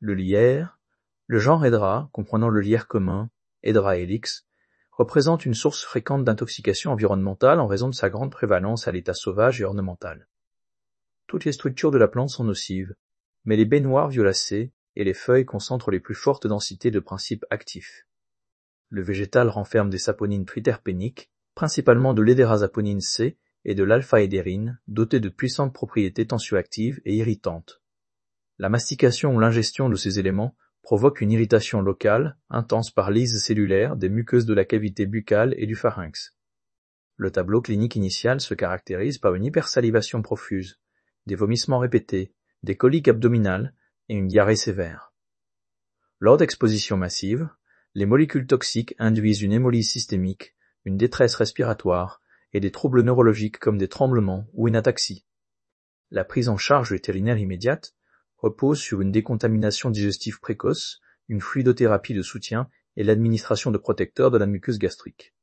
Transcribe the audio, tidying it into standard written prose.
Le lierre, le genre Hedera, comprenant le lierre commun, Hedera helix, représente une source fréquente d'intoxication environnementale en raison de sa grande prévalence à l'état sauvage et ornemental. Toutes les structures de la plante sont nocives, mais les baies noires violacées et les feuilles concentrent les plus fortes densités de principes actifs. Le végétal renferme des saponines triterpéniques, principalement de l'hédérasaponine C et de l'alpha-hédérine, dotées de puissantes propriétés tensioactives et irritantes. La mastication ou l'ingestion de ces éléments provoque une irritation locale, intense par lyse cellulaire des muqueuses de la cavité buccale et du pharynx. Le tableau clinique initial se caractérise par une hypersalivation profuse, des vomissements répétés, des coliques abdominales et une diarrhée sévère. Lors d'exposition massive, les molécules toxiques induisent une hémolyse systémique, une détresse respiratoire et des troubles neurologiques comme des tremblements ou une ataxie. La prise en charge vétérinaire immédiate repose sur une décontamination digestive précoce, une fluidothérapie de soutien et l'administration de protecteurs de la muqueuse gastrique.